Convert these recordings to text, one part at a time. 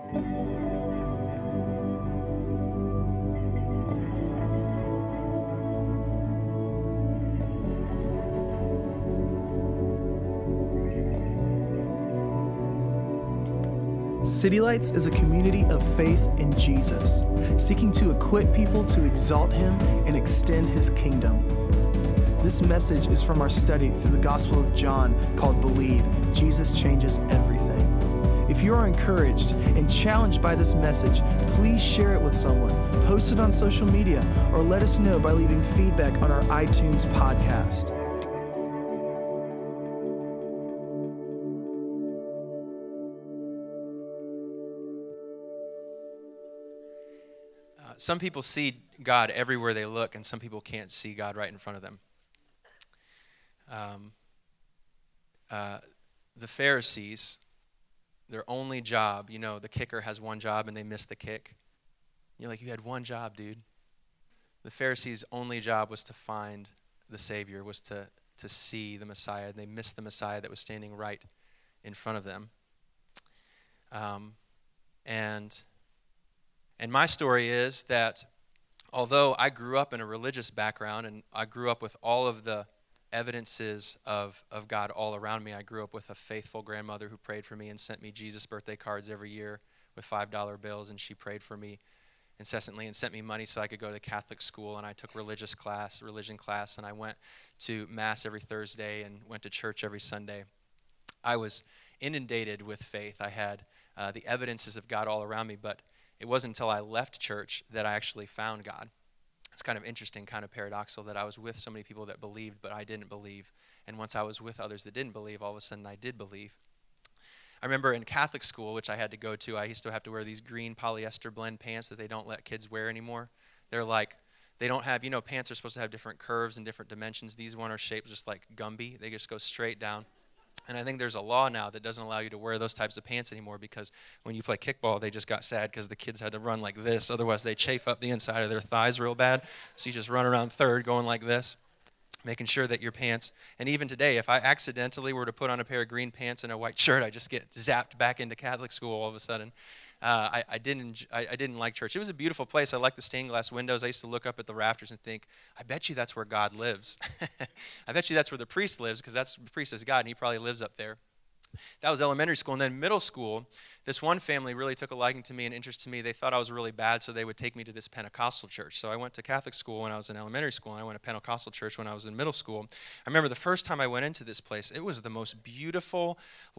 City Lights is a community of faith in Jesus, seeking to equip people to exalt Him and extend His kingdom. This message is from our study through the Gospel of John called Believe, Jesus Changes Everything. If you are encouraged and challenged by this message, please share it with someone, post it on social media, or let us know by leaving feedback on our iTunes podcast. Some people see God everywhere they look, and some people can't see God right in front of them. The Pharisees, their only job, the kicker has one job and they miss the kick. You're like, you had one job, dude. The Pharisees' only job was to find the Savior, was to see the Messiah. They missed the Messiah that was standing right in front of them. And my story is that although I grew up in a religious background and I grew up with all of the evidences of God all around me, I grew up with a faithful grandmother who prayed for me and sent me Jesus birthday cards every year with $5 bills, and she prayed for me incessantly and sent me money so I could go to Catholic school, and I took religion class, and I went to Mass every Thursday and went to church every Sunday. I was inundated with faith. I had the evidences of God all around me, but it wasn't until I left church that I actually found God. It's kind of interesting, kind of paradoxical that I was with so many people that believed, but I didn't believe. And once I was with others that didn't believe, all of a sudden I did believe. I remember in Catholic school, which I had to go to, I used to have to wear these green polyester blend pants that they don't let kids wear anymore. They're like, they don't have, pants are supposed to have different curves and different dimensions. These one are shaped just like Gumby. They just go straight down. And I think there's a law now that doesn't allow you to wear those types of pants anymore, because when you play kickball, they just got sad because the kids had to run like this. Otherwise, they chafe up the inside of their thighs real bad. So you just run around third going like this, making sure that your pants, and even today, if I accidentally were to put on a pair of green pants and a white shirt, I just get zapped back into Catholic school all of a sudden. I didn't like church. It was a beautiful place. I liked the stained glass windows. I used to look up at the rafters and think, I bet you that's where God lives. I bet you that's where the priest lives, because the priest is God, and he probably lives up there. That was elementary school. And then middle school, this one family really took a liking to me and interest to me. They thought I was really bad, so they would take me to this Pentecostal church. So I went to Catholic school when I was in elementary school, and I went to Pentecostal church when I was in middle school. I remember the first time I went into this place, it was the most beautiful,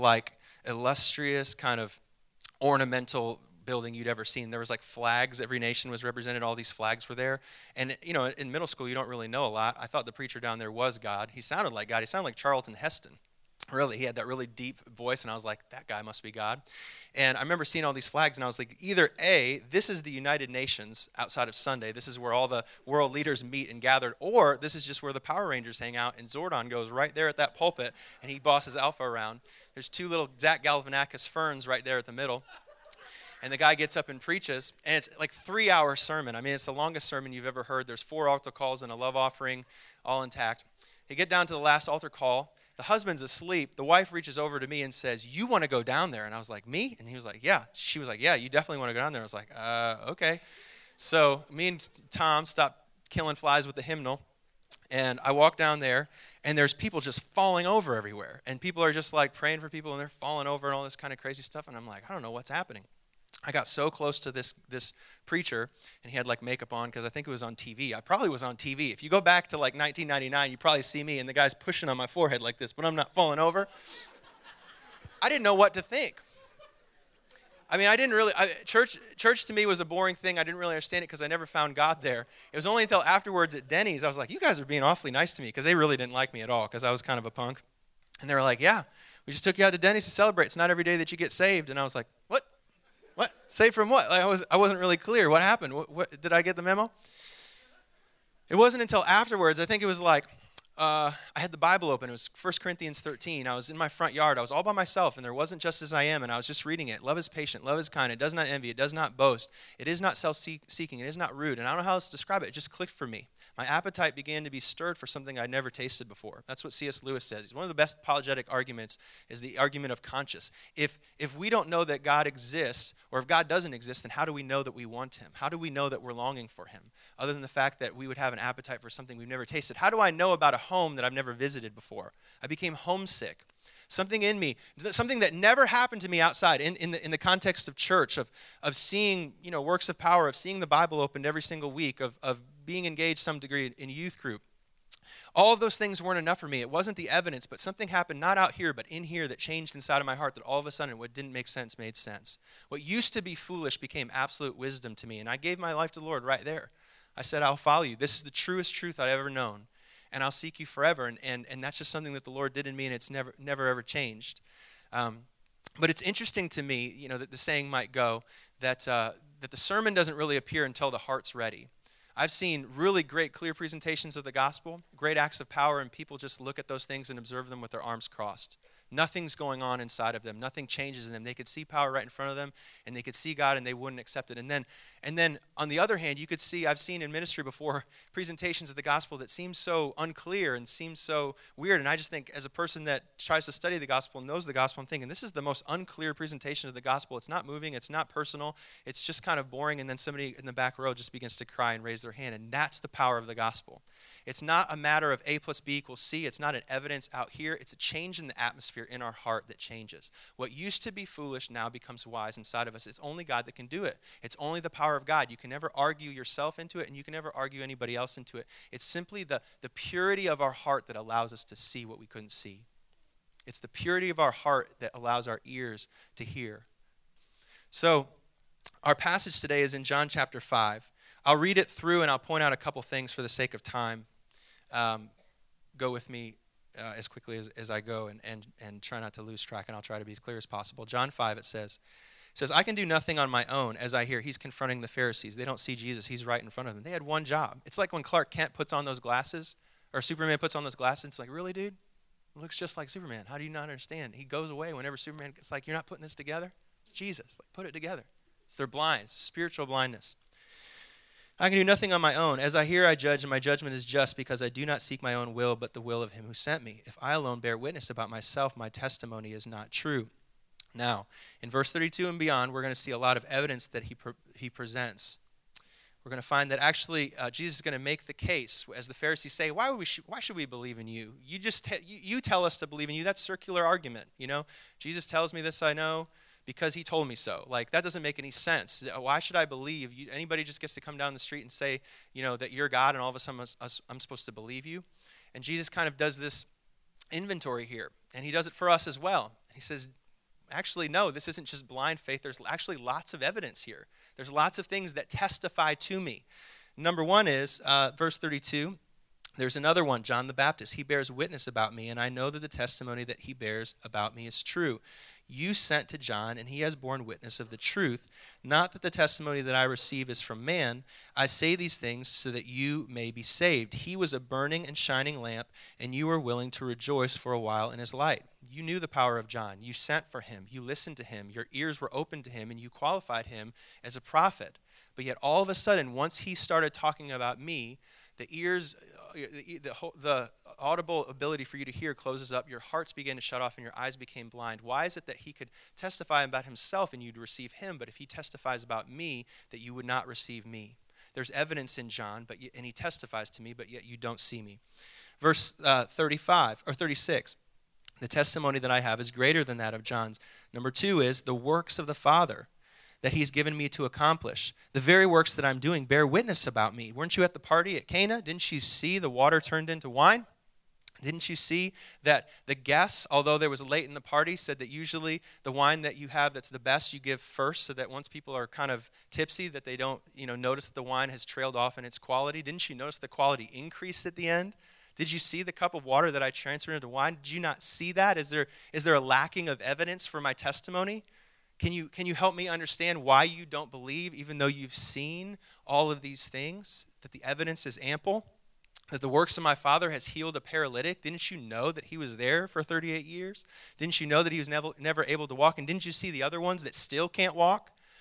illustrious kind of ornamental building you'd ever seen. There was flags. Every nation was represented. All these flags were there. And, in middle school, you don't really know a lot. I thought the preacher down there was God. He sounded like God. He sounded like Charlton Heston. Really, he had that really deep voice, and I was like, that guy must be God. And I remember seeing all these flags, and I was like, either A, this is the United Nations outside of Sunday. This is where all the world leaders meet and gathered, or this is just where the Power Rangers hang out, and Zordon goes right there at that pulpit, and he bosses Alpha around. There's two little Zach Galifianakis ferns right there at the middle. And the guy gets up and preaches, and it's 3-hour sermon. I mean, it's the longest sermon you've ever heard. There's 4 altar calls and a love offering, all intact. He get down to the last altar call. The husband's asleep. The wife reaches over to me and says, you want to go down there? And I was like, me? And he was like, yeah. She was like, yeah, you definitely want to go down there. I was like, okay. So me and Tom stopped killing flies with the hymnal, and I walk down there, and there's people just falling over everywhere. And people are just praying for people, and they're falling over and all this kind of crazy stuff. And I'm like, I don't know what's happening. I got so close to this preacher, and he had makeup on because I think it was on TV. I probably was on TV. If you go back to 1999, you probably see me, and the guy's pushing on my forehead like this, but I'm not falling over. I didn't know what to think. I mean, church to me was a boring thing. I didn't really understand it because I never found God there. It was only until afterwards at Denny's, I was like, you guys are being awfully nice to me, because they really didn't like me at all because I was kind of a punk. And they were like, yeah, we just took you out to Denny's to celebrate. It's not every day that you get saved. And I was like, what? What? Saved from what? I wasn't really clear. What happened? What did I get the memo? It wasn't until afterwards. I think it was I had the Bible open. It was 1 Corinthians 13. I was in my front yard. I was all by myself, and there wasn't just as I am, and I was just reading it. Love is patient. Love is kind. It does not envy. It does not boast. It is not self-seeking. It is not rude. And I don't know how else to describe it. It just clicked for me. My appetite began to be stirred for something I'd never tasted before. That's what C.S. Lewis says. One of the best apologetic arguments is the argument of conscience. If we don't know that God exists, or if God doesn't exist, then how do we know that we want him? How do we know that we're longing for him? Other than the fact that we would have an appetite for something we've never tasted. How do I know about a home that I've never visited before? I became homesick. Something in me, something that never happened to me outside, in the context of church, of seeing, works of power, of seeing the Bible opened every single week, of being engaged some degree in youth group. All of those things weren't enough for me. It wasn't the evidence, but something happened not out here, but in here that changed inside of my heart, that all of a sudden what didn't make sense made sense. What used to be foolish became absolute wisdom to me, and I gave my life to the Lord right there. I said, I'll follow you. This is the truest truth I've ever known. And I'll seek you forever. And that's just something that the Lord did in me, and it's never ever changed. But it's interesting to me, that the saying might go that the sermon doesn't really appear until the heart's ready. I've seen really great, clear presentations of the gospel, great acts of power, and people just look at those things and observe them with their arms crossed. Nothing's going on inside of them. Nothing changes in them. They could see power right in front of them, and they could see God, and they wouldn't accept it. And then on the other hand, you could see, I've seen in ministry before, presentations of the gospel that seem so unclear and seem so weird. And I just think, as a person that tries to study the gospel and knows the gospel, I'm thinking, this is the most unclear presentation of the gospel. It's not moving. It's not personal. It's just kind of boring. And then somebody in the back row just begins to cry and raise their hand. And that's the power of the gospel. It's not a matter of A plus B equals C. It's not an evidence out here. It's a change in the atmosphere in our heart that changes. What used to be foolish now becomes wise inside of us. It's only God that can do it. It's only the power of God. You can never argue yourself into it, and you can never argue anybody else into it. It's simply the purity of our heart that allows us to see what we couldn't see. It's the purity of our heart that allows our ears to hear. So our passage today is in John chapter 5. I'll read it through, and I'll point out a couple things for the sake of time. Go with me as quickly as I go, and try not to lose track, and I'll try to be as clear as possible. John 5, it says, I can do nothing on my own. As I hear, he's confronting the Pharisees. They don't see Jesus. He's right in front of them. They had one job. It's like when Clark Kent puts on those glasses, or Superman puts on those glasses. It's like, really, dude? It looks just like Superman. How do you not understand? He goes away whenever Superman, it's like, you're not putting this together? It's Jesus. Like, put it together. They're blind. It's spiritual blindness. I can do nothing on my own. As I hear, I judge, and my judgment is just, because I do not seek my own will, but the will of him who sent me. If I alone bear witness about myself, my testimony is not true. Now, in verse 32 and beyond, we're going to see a lot of evidence that he presents. We're going to find that actually Jesus is going to make the case, as the Pharisees say, why should we believe in you? You tell us to believe in you. That's circular argument, Jesus tells me this, I know, because he told me so. Like, that doesn't make any sense. Why should I believe? Anybody just gets to come down the street and say, that you're God, and all of a sudden I'm supposed to believe you? And Jesus kind of does this inventory here, and he does it for us as well. He says, actually, no, this isn't just blind faith. There's actually lots of evidence here. There's lots of things that testify to me. Number one is, verse 32, there's another one, John the Baptist. He bears witness about me, and I know that the testimony that he bears about me is true. You sent to John, and he has borne witness of the truth, not that the testimony that I receive is from man. I say these things so that you may be saved. He was a burning and shining lamp, and you were willing to rejoice for a while in his light. You knew the power of John. You sent for him. You listened to him. Your ears were open to him, and you qualified him as a prophet. But yet all of a sudden, once he started talking about me, the ears, the audible ability for you to hear closes up, your hearts began to shut off, and your eyes became blind. Why is it that he could testify about himself and you'd receive him, but if he testifies about me, that you would not receive me? There's evidence in John, and he testifies to me, but yet you don't see me. Verse 35 or 36, the testimony that I have is greater than that of John's. Number 2 is the works of the Father that he's given me to accomplish. The very works that I'm doing bear witness about me. Weren't you at the party at Cana? Didn't you see the water turned into wine? Didn't you see that the guests, although there was late in the party, said that usually the wine that you have that's the best you give first, so that once people are kind of tipsy that they don't notice that the wine has trailed off in its quality? Didn't you notice the quality increased at the end? Did you see the cup of water that I transferred into wine? Did you not see that? Is there a lacking of evidence for my testimony? Can you help me understand why you don't believe, even though you've seen all of these things, that the evidence is ample? That the works of my Father has healed a paralytic? Didn't you know that he was there for 38 years? Didn't you know that he was never able to walk? And didn't you see the other ones that still can't walk?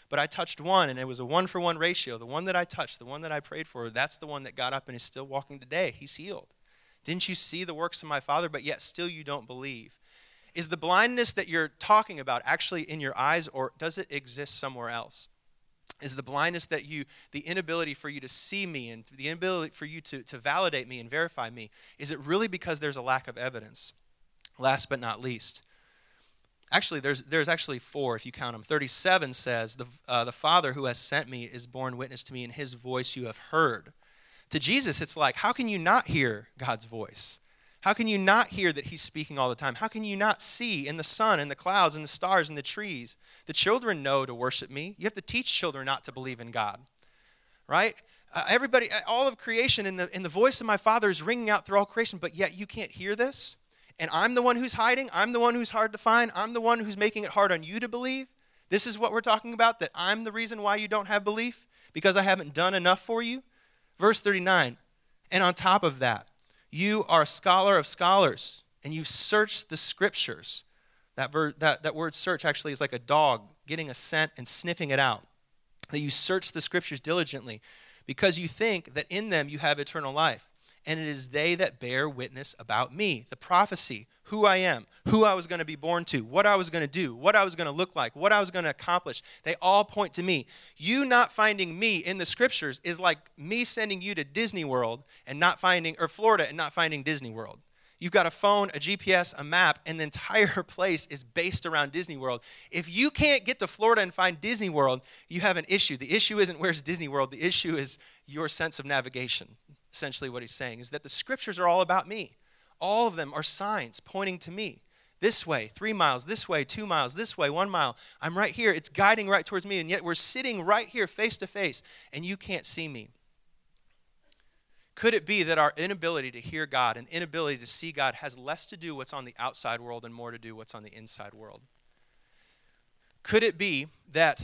but I touched one, and it was a 1-for-1 ratio. The one that I touched, the one that I prayed for, that's the one that got up and is still walking today. He's healed. Didn't you see the works of my Father, but yet still you don't believe? Is the blindness that you're talking about actually in your eyes, or does it exist somewhere else? Is the blindness that the inability for you to see me and the inability for you to validate me and verify me, is it really because there's a lack of evidence? Last but not least, actually, there's actually 4 if you count them. 37 says, the Father who has sent me is borne witness to me, and his voice you have heard. To Jesus, it's like, how can you not hear God's voice? How can you not hear that he's speaking all the time? How can you not see in the sun and the clouds and the stars and the trees? The children know to worship me. You have to teach children not to believe in God, right? Everybody, all of creation in the voice of my Father is ringing out through all creation, but yet you can't hear this? And I'm the one who's hiding. I'm the one who's hard to find. I'm the one who's making it hard on you to believe. This is what we're talking about, that I'm the reason why you don't have belief, because I haven't done enough for you. Verse 39, and on top of that, you are a scholar of scholars, and you've searched the scriptures. That word search actually is like a dog getting a scent and sniffing it out. That you search the scriptures diligently because you think that in them you have eternal life. And it is they that bear witness about me, the prophecy, who I am, who I was going to be born to, what I was going to do, what I was going to look like, what I was going to accomplish. They all point to me. You not finding me in the scriptures is like me sending you to Disney World and not finding, or Florida and not finding Disney World. You've got a phone, a GPS, a map, and the entire place is based around Disney World. If you can't get to Florida and find Disney World, you have an issue. The issue isn't where's Disney World. The issue is your sense of navigation. Essentially what he's saying is that the scriptures are all about me. All of them are signs pointing to me. This way, 3 miles, this way, 2 miles, this way, 1 mile. I'm right here. It's guiding right towards me, and yet we're sitting right here face to face, and you can't see me. Could it be that our inability to hear God and inability to see God has less to do what's on the outside world and more to do what's on the inside world? Could it be that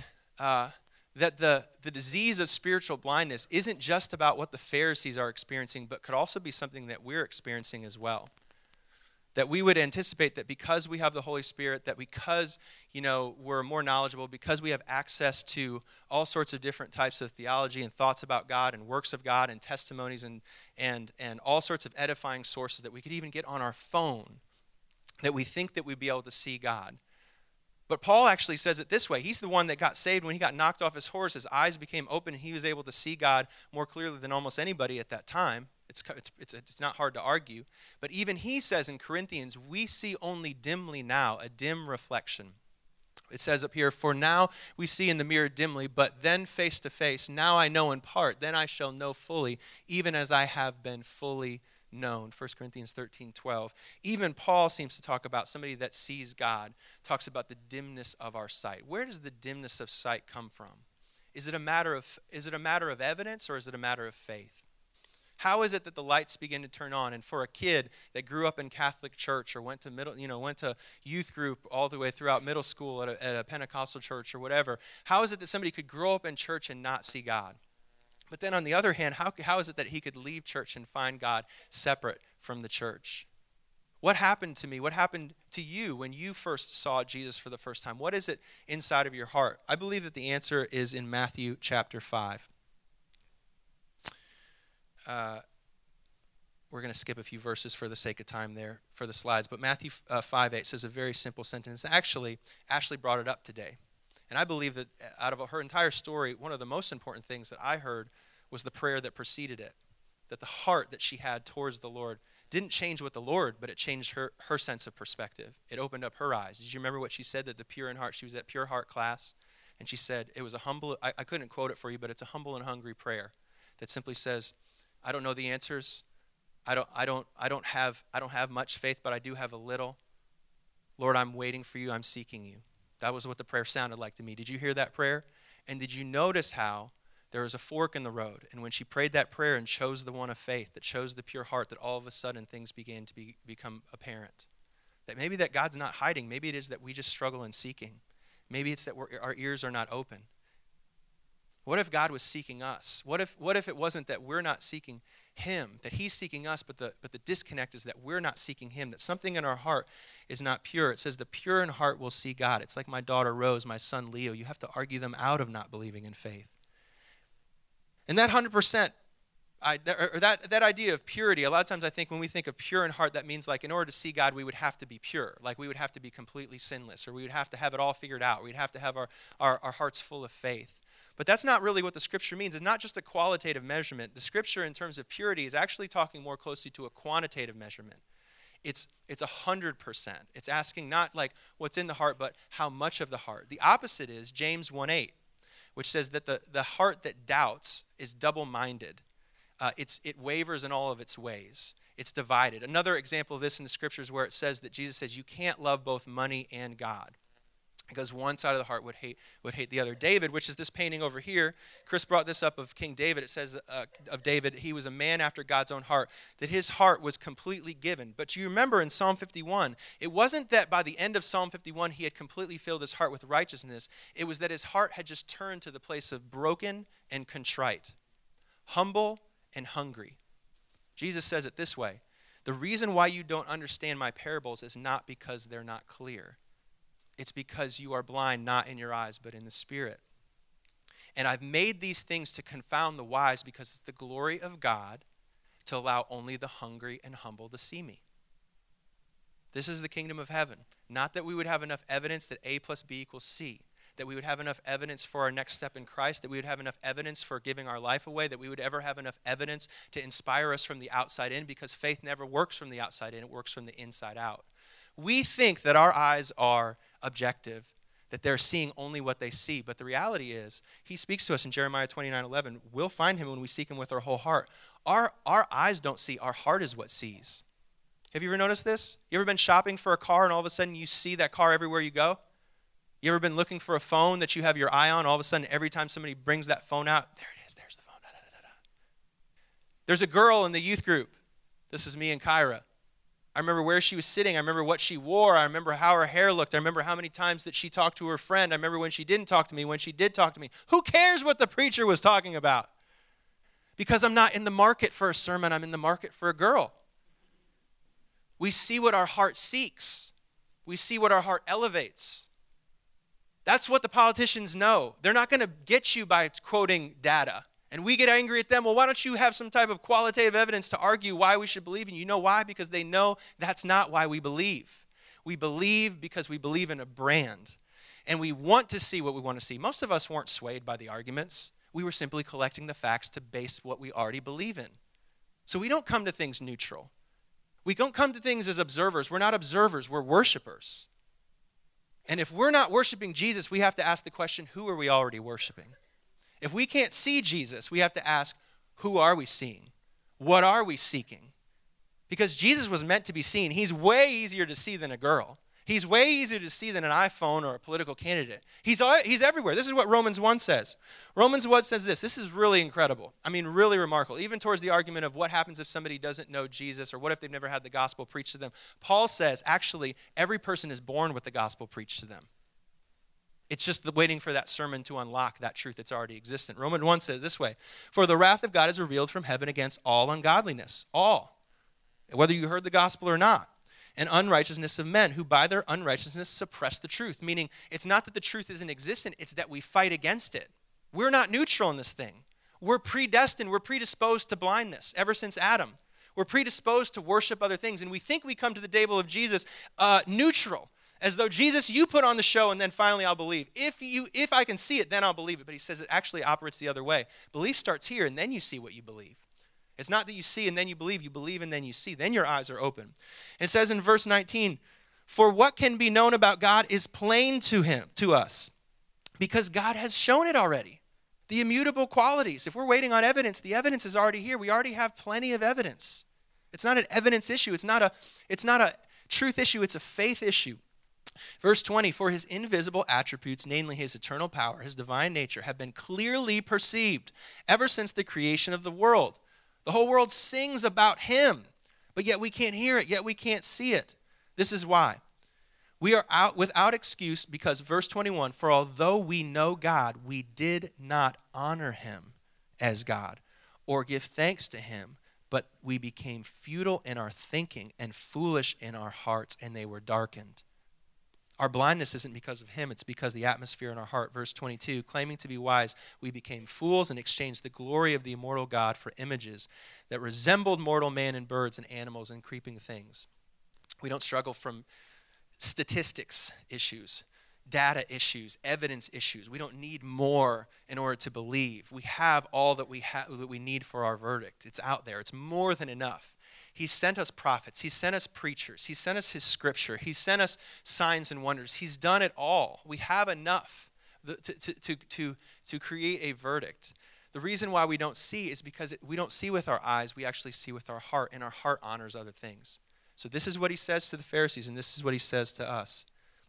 the disease of spiritual blindness isn't just about what the Pharisees are experiencing, but could also be something that we're experiencing as well? That we would anticipate that because we have the Holy Spirit, that because, we're more knowledgeable, because we have access to all sorts of different types of theology and thoughts about God and works of God and testimonies and all sorts of edifying sources that we could even get on our phone, that we think that we'd be able to see God. But Paul actually says it this way. He's the one that got saved when he got knocked off his horse. His eyes became open and he was able to see God more clearly than almost anybody at that time. It's not hard to argue. But even he says in Corinthians, we see only dimly now, a dim reflection. It says up here, for now we see in the mirror dimly, but then face to face. Now I know in part, then I shall know fully, even as I have been fully known. 1 Corinthians 13:12. Even Paul seems to talk about somebody that sees God, talks about the dimness of our sight. Where does the dimness of sight come from? Is it a matter of evidence, or is it a matter of faith? How is it that the lights begin to turn on? And for a kid that grew up in Catholic church or went to youth group all the way throughout middle school at a Pentecostal church or whatever, how is it that somebody could grow up in church and not see God? But then on the other hand, how is it that he could leave church and find God separate from the church? What happened to me? What happened to you when you first saw Jesus for the first time? What is it inside of your heart? I believe that the answer is in Matthew chapter 5. We're going to skip a few verses for the sake of time there for the slides. But Matthew 5:8 says a very simple sentence. Actually, Ashley brought it up today. And I believe that out of her entire story, one of the most important things that I heard was the prayer that preceded it. That the heart that she had towards the Lord didn't change with the Lord, but it changed her sense of perspective. It opened up her eyes. Did you remember what she said, that the pure in heart, she was at Pure Heart class, and she said it was a humble, I couldn't quote it for you, but it's a humble and hungry prayer that simply says, I don't know the answers. I don't have much faith, but I do have a little. Lord, I'm waiting for you. I'm seeking you. That was what the prayer sounded like to me. Did you hear that prayer? And did you notice how there was a fork in the road? And when she prayed that prayer and chose the one of faith, that chose the pure heart, that all of a sudden things began to become apparent. That maybe that God's not hiding. Maybe it is that we just struggle in seeking. Maybe it's that our ears are not open. What if God was seeking us? What if it wasn't that we're not seeking? him, that he's seeking us, but the disconnect is that we're not seeking him, that something in our heart is not pure. It says the pure in heart will see God. It's like my daughter Rose, my son Leo. You have to argue them out of not believing in faith. And that 100%, that idea of purity, a lot of times I think when we think of pure in heart, that means like in order to see God, we would have to be pure. Like we would have to be completely sinless, or we would have to have it all figured out. We'd have to have our hearts full of faith. But that's not really what the scripture means. It's not just a qualitative measurement. The scripture in terms of purity is actually talking more closely to a quantitative measurement. It's 100%. It's asking not like what's in the heart, but how much of the heart. The opposite is James 1:8, which says that the heart that doubts is double-minded. It wavers in all of its ways. It's divided. Another example of this in the scriptures where it says that Jesus says you can't love both money and God, because one side of the heart would hate the other. David, which is this painting over here, Chris brought this up of King David. It says of David, he was a man after God's own heart, that his heart was completely given. But you remember in Psalm 51, it wasn't that by the end of Psalm 51 he had completely filled his heart with righteousness. It was that his heart had just turned to the place of broken and contrite, humble and hungry. Jesus says it this way: the reason why you don't understand my parables is not because they're not clear. It's because you are blind, not in your eyes, but in the spirit. And I've made these things to confound the wise, because it's the glory of God to allow only the hungry and humble to see me. This is the kingdom of heaven. Not that we would have enough evidence that A plus B equals C, that we would have enough evidence for our next step in Christ, that we would have enough evidence for giving our life away, that we would ever have enough evidence to inspire us from the outside in, because faith never works from the outside in, it works from the inside out. We think that our eyes are objective, that they're seeing only what they see. But the reality is, he speaks to us in Jeremiah 29:11. We'll find him when we seek him with our whole heart. Our eyes don't see, our heart is what sees. Have you ever noticed this? You ever been shopping for a car and all of a sudden you see that car everywhere you go? You ever been looking for a phone that you have your eye on? All of a sudden, every time somebody brings that phone out, there it is, there's the phone. Da, da, da, da. There's a girl in the youth group. This is me and Kyra. I remember where she was sitting. I remember what she wore. I remember how her hair looked. I remember how many times that she talked to her friend. I remember when she didn't talk to me, when she did talk to me. Who cares what the preacher was talking about? Because I'm not in the market for a sermon. I'm in the market for a girl. We see what our heart seeks. We see what our heart elevates. That's what the politicians know. They're not going to get you by quoting data. And we get angry at them. Well, why don't you have some type of qualitative evidence to argue why we should believe in you? You know why? Because they know that's not why we believe. We believe because we believe in a brand. And we want to see what we want to see. Most of us weren't swayed by the arguments. We were simply collecting the facts to base what we already believe in. So we don't come to things neutral. We don't come to things as observers. We're not observers. We're worshipers. And if we're not worshiping Jesus, we have to ask the question, who are we already worshiping? If we can't see Jesus, we have to ask, who are we seeing? What are we seeking? Because Jesus was meant to be seen. He's way easier to see than a girl. He's way easier to see than an iPhone or a political candidate. He's everywhere. This is what Romans 1 says. Romans 1 says this. This is really incredible. I mean, really remarkable. Even towards the argument of what happens if somebody doesn't know Jesus, or what if they've never had the gospel preached to them. Paul says, actually, every person is born with the gospel preached to them. It's just waiting for that sermon to unlock that truth that's already existent. Romans 1 says it this way: for the wrath of God is revealed from heaven against all ungodliness, all, whether you heard the gospel or not, and unrighteousness of men who by their unrighteousness suppress the truth. Meaning, it's not that the truth isn't existent, it's that we fight against it. We're not neutral in this thing. We're predestined, we're predisposed to blindness ever since Adam. We're predisposed to worship other things, and we think we come to the table of Jesus neutral. As though, Jesus, you put on the show and then finally I'll believe. If I can see it, then I'll believe it. But he says it actually operates the other way. Belief starts here and then you see what you believe. It's not that you see and then you believe and then you see. Then your eyes are open. It says in verse 19, for what can be known about God is plain to us, because God has shown it already. The immutable qualities. If we're waiting on evidence, the evidence is already here. We already have plenty of evidence. It's not an evidence issue. It's not a truth issue. It's a faith issue. Verse 20, for his invisible attributes, namely his eternal power, his divine nature, have been clearly perceived ever since the creation of the world. The whole world sings about him, but yet we can't hear it, yet we can't see it. This is why. We are out without excuse because, verse 21, for although we know God, we did not honor him as God or give thanks to him, but we became futile in our thinking and foolish in our hearts, and they were darkened. Our blindness isn't because of him, it's because the atmosphere in our heart. Verse 22, claiming to be wise, we became fools and exchanged the glory of the immortal God for images that resembled mortal man and birds and animals and creeping things. We don't struggle from statistics issues, data issues, evidence issues. We don't need more in order to believe. We have all that we need for our verdict. It's out there. It's more than enough. He sent us prophets. He sent us preachers. He sent us his scripture. He sent us signs and wonders. He's done it all. We have enough to create a verdict. The reason why we don't see is because we don't see with our eyes. We actually see with our heart, and our heart honors other things. So this is what he says to the Pharisees, and this is what he says to us.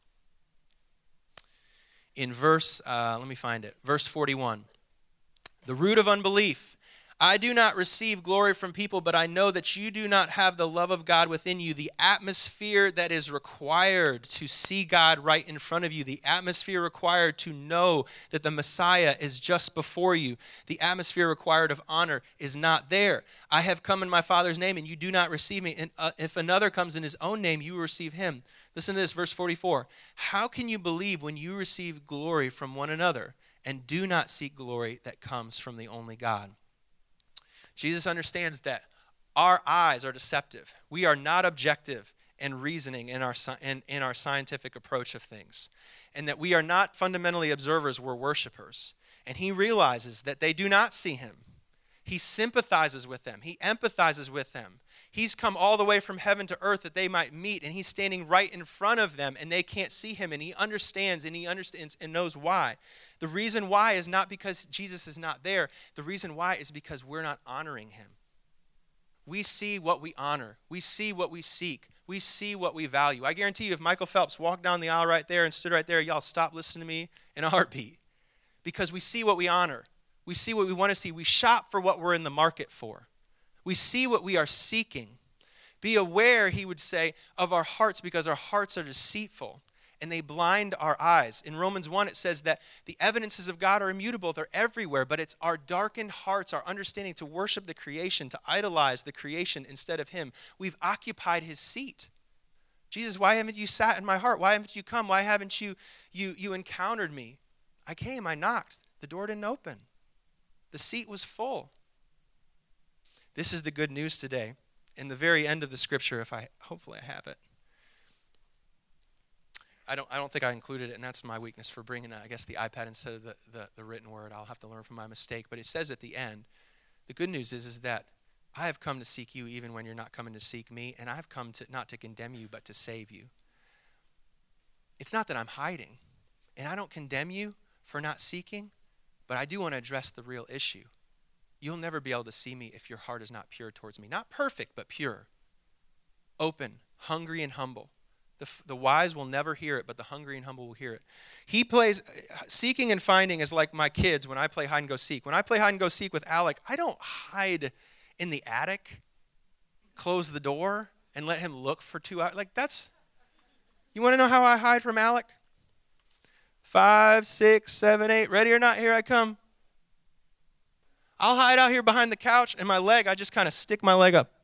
In verse 41. The root of unbelief. I do not receive glory from people, but I know that you do not have the love of God within you, the atmosphere that is required to see God right in front of you, the atmosphere required to know that the Messiah is just before you, the atmosphere required of honor is not there. I have come in my Father's name, and you do not receive me. And if another comes in his own name, you will receive him. Listen to this, verse 44. How can you believe when you receive glory from one another and do not seek glory that comes from the only God? Jesus understands that our eyes are deceptive. We are not objective in reasoning in our scientific approach of things. And that we are not fundamentally observers, we're worshipers. And he realizes that they do not see him. He sympathizes with them. He empathizes with them. He's come all the way from heaven to earth that they might meet, and he's standing right in front of them, and they can't see him, and he understands and knows why. The reason why is not because Jesus is not there. The reason why is because we're not honoring him. We see what we honor. We see what we seek. We see what we value. I guarantee you, if Michael Phelps walked down the aisle right there and stood right there, y'all stop listening to me in a heartbeat. Because we see what we honor. We see what we want to see. We shop for what we're in the market for. We see what we are seeking. Be aware, he would say, of our hearts, because our hearts are deceitful and they blind our eyes. In Romans 1, it says that the evidences of God are immutable. They're everywhere, but it's our darkened hearts, our understanding to worship the creation, to idolize the creation instead of him. We've occupied his seat. Jesus, why haven't you sat in my heart? Why haven't you come? Why haven't you encountered me? I came, I knocked. The door didn't open. The seat was full. This is the good news today. In the very end of the scripture, hopefully I have it. I don't think I included it, and that's my weakness for bringing, the iPad instead of the written word. I'll have to learn from my mistake. But it says at the end, the good news is that I have come to seek you even when you're not coming to seek me, and I've come to not to condemn you, but to save you. It's not that I'm hiding, and I don't condemn you for not seeking, but I do want to address the real issue. You'll never be able to see me if your heart is not pure towards me. Not perfect, but pure. Open, hungry, and humble. The wise will never hear it, but the hungry and humble will hear it. He plays, seeking and finding is like my kids when I play hide and go seek. When I play hide and go seek with Alec, I don't hide in the attic, close the door, and let him look for 2 hours. You want to know how I hide from Alec? 5, 6, 7, 8, ready or not, here I come. I'll hide out here behind the couch, and I just kind of stick my leg up.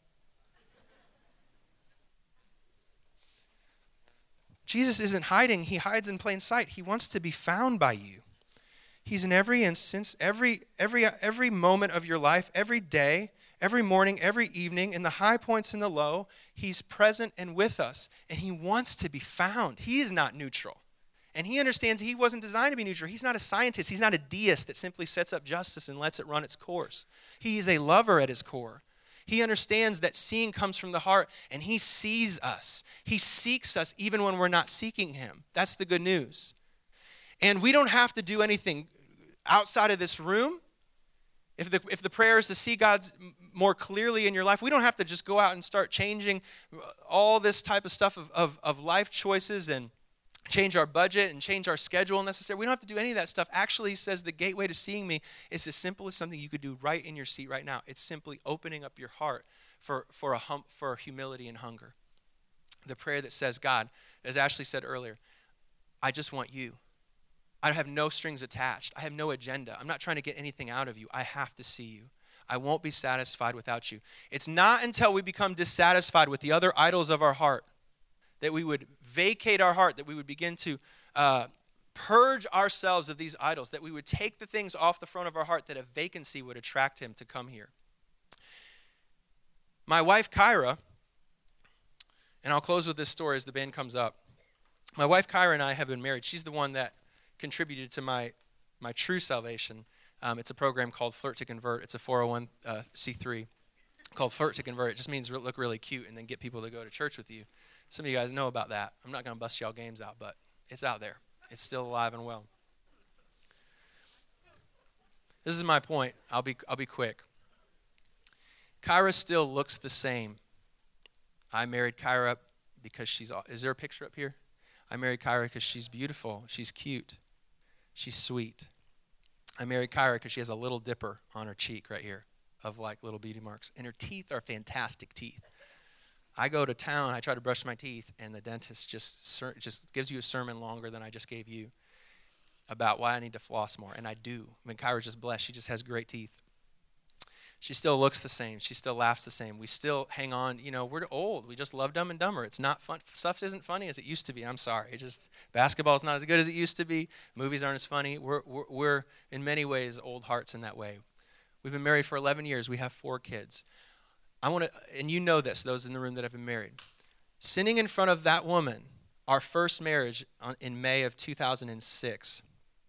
Jesus isn't hiding. He hides in plain sight. He wants to be found by you. He's in every instance, every moment of your life, every day, every morning, every evening, in the high points and the low. He's present and with us, and he wants to be found. He is not neutral. And he understands he wasn't designed to be neutral. He's not a scientist. He's not a deist that simply sets up justice and lets it run its course. He is a lover at his core. He understands that seeing comes from the heart, and he sees us. He seeks us even when we're not seeking him. That's the good news. And we don't have to do anything outside of this room. If the prayer is to see God more clearly in your life, we don't have to just go out and start changing all this type of stuff of life choices and change our budget and change our schedule necessarily. We don't have to do any of that stuff. Actually, he says the gateway to seeing me is as simple as something you could do right in your seat right now. It's simply opening up your heart for humility and hunger. The prayer that says, God, as Ashley said earlier, I just want you. I have no strings attached. I have no agenda. I'm not trying to get anything out of you. I have to see you. I won't be satisfied without you. It's not until we become dissatisfied with the other idols of our heart that we would vacate our heart, that we would begin to purge ourselves of these idols, that we would take the things off the front of our heart, that a vacancy would attract him to come here. My wife, Kyra, and I'll close with this story as the band comes up. My wife, Kyra, and I have been married. She's the one that contributed to my true salvation. It's a program called Flirt to Convert. It's a 401c3 called Flirt to Convert. It just means look really cute and then get people to go to church with you. Some of you guys know about that. I'm not going to bust y'all games out, but it's out there. It's still alive and well. This is my point. I'll be quick. Kyra still looks the same. I married Kyra because is there a picture up here? I married Kyra because she's beautiful. She's cute. She's sweet. I married Kyra because she has a little dipper on her cheek right here of like little beauty marks. And her teeth are fantastic teeth. I go to town, I try to brush my teeth, and the dentist just gives you a sermon longer than I just gave you about why I need to floss more. And I do. I mean, Kyra's just blessed. She just has great teeth. She still looks the same. She still laughs the same. We still hang on. We're old. We just love Dumb and Dumber. It's not fun. Stuff isn't funny as it used to be. I'm sorry. Basketball's not as good as it used to be. Movies aren't as funny. We're in many ways old hearts in that way. We've been married for 11 years. We have 4 kids. And you know this, those in the room that have been married. Sitting in front of that woman, our first marriage in May of 2006,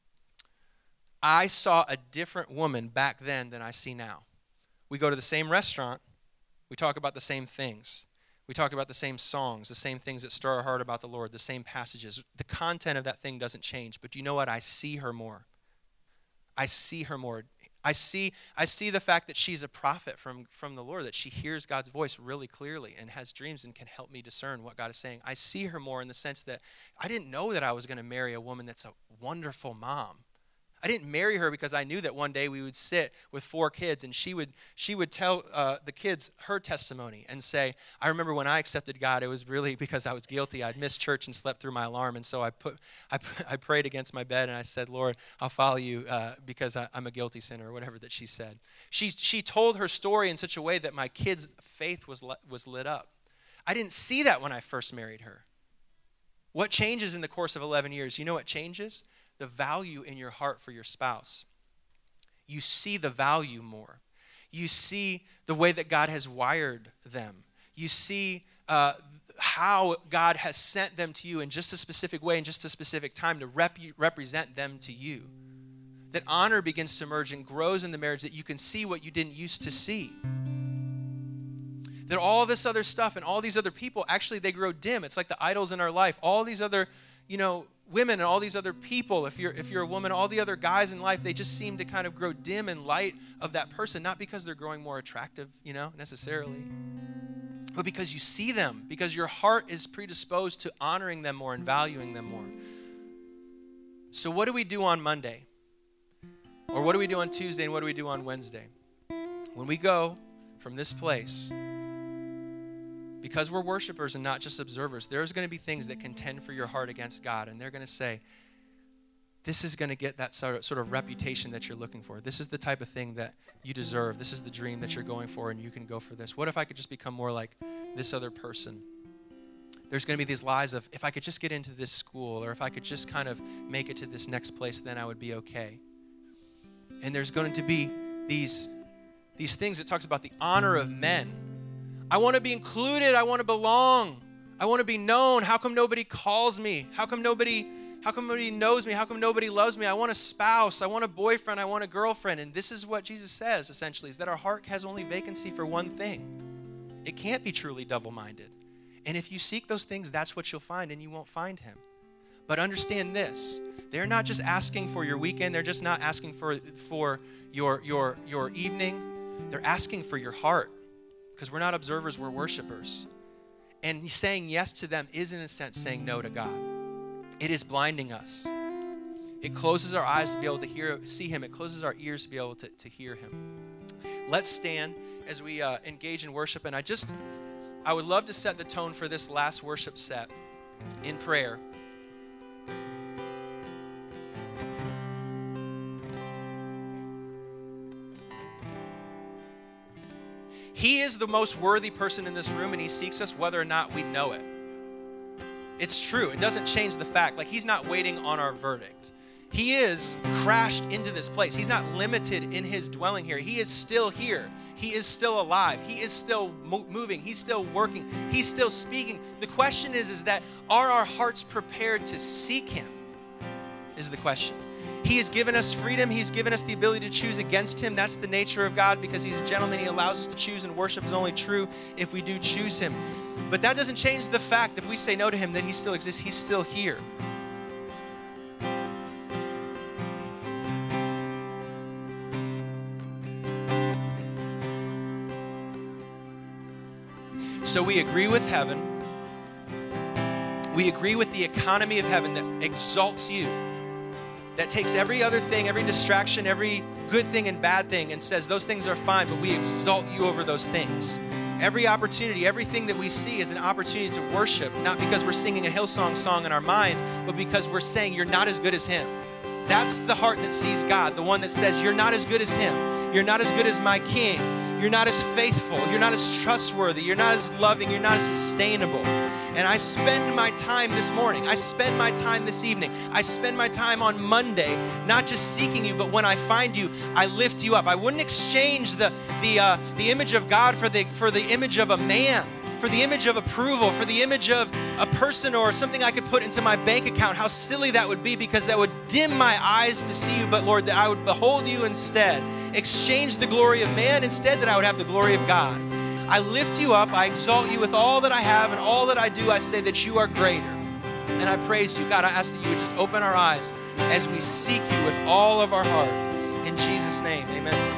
I saw a different woman back then than I see now. We go to the same restaurant. We talk about the same things. We talk about the same songs, the same things that stir our heart about the Lord, the same passages. The content of that thing doesn't change, but you know what? I see her more. I see her more. I see the fact that she's a prophet from the Lord, that she hears God's voice really clearly and has dreams and can help me discern what God is saying. I see her more in the sense that I didn't know that I was going to marry a woman that's a wonderful mom. I didn't marry her because I knew that one day we would sit with 4 kids and she would tell the kids her testimony and say, I remember when I accepted God, it was really because I was guilty. I'd missed church and slept through my alarm, and so I prayed against my bed and I said, Lord, I'll follow you because I'm a guilty sinner, or whatever that she said. She told her story in such a way that my kids' faith was lit up. I didn't see that when I first married her. What changes in the course of 11 years? You know what changes? The value in your heart for your spouse. You see the value more. You see the way that God has wired them. You see how God has sent them to you in just a specific way, in just a specific time to represent them to you. That honor begins to emerge and grows in the marriage, that you can see what you didn't used to see. That all this other stuff and all these other people, actually they grow dim. It's like the idols in our life. All these other, women and all these other people, if you're a woman, all the other guys in life, they just seem to kind of grow dim in light of that person, not because they're growing more attractive, necessarily, but because you see them, because your heart is predisposed to honoring them more and valuing them more. So what do we do on Monday? Or what do we do on Tuesday and what do we do on Wednesday? When we go from this place, because we're worshipers and not just observers, there's going to be things that contend for your heart against God. And they're going to say, this is going to get that sort of reputation that you're looking for. This is the type of thing that you deserve. This is the dream that you're going for, and you can go for this. What if I could just become more like this other person? There's going to be these lies of, if I could just get into this school, or if I could just kind of make it to this next place, then I would be okay. And there's going to be these things that talks about the honor of men. I want to be included. I want to belong. I want to be known. How come nobody calls me? How come nobody knows me? How come nobody loves me? I want a spouse. I want a boyfriend. I want a girlfriend. And this is what Jesus says, essentially, is that our heart has only vacancy for one thing. It can't be truly double-minded. And if you seek those things, that's what you'll find, and you won't find him. But understand this. They're not just asking for your weekend. They're just not asking for your evening. They're asking for your heart. Because we're not observers, we're worshipers. And saying yes to them is, in a sense, saying no to God. It is blinding us. It closes our eyes to be able to see him. It closes our ears to be able to hear him. Let's stand as we engage in worship. And I would love to set the tone for this last worship set in prayer. He is the most worthy person in this room, and he seeks us whether or not we know it. It's true. It doesn't change the fact. Like, he's not waiting on our verdict. He is crashed into this place. He's not limited in his dwelling here. He is still here. He is still alive. He is still moving. He's still working. He's still speaking. The question is that are our hearts prepared to seek him? Is the question. He has given us freedom. He's given us the ability to choose against him. That's the nature of God, because he's a gentleman. He allows us to choose, and worship is only true if we do choose him. But that doesn't change the fact, if we say no to him, that he still exists. He's still here. So we agree with heaven. We agree with the economy of heaven that exalts you, that takes every other thing, every distraction, every good thing and bad thing, and says those things are fine, but we exalt you over those things. Every opportunity, everything that we see is an opportunity to worship, not because we're singing a Hillsong song in our mind, but because we're saying you're not as good as him. That's the heart that sees God, the one that says you're not as good as him. You're not as good as my King. You're not as faithful. You're not as trustworthy. You're not as loving. You're not as sustainable. And I spend my time this morning. I spend my time this evening. I spend my time on Monday, not just seeking you, but when I find you, I lift you up. I wouldn't exchange the image of God for the image of a man, for the image of approval, for the image of a person or something I could put into my bank account. How silly that would be, because that would dim my eyes to see you, but Lord, that I would behold you instead. Exchange the glory of man instead, that I would have the glory of God. I lift you up. I exalt you with all that I have and all that I do. I say that you are greater. And I praise you. God, I ask that you would just open our eyes as we seek you with all of our heart. In Jesus' name, amen.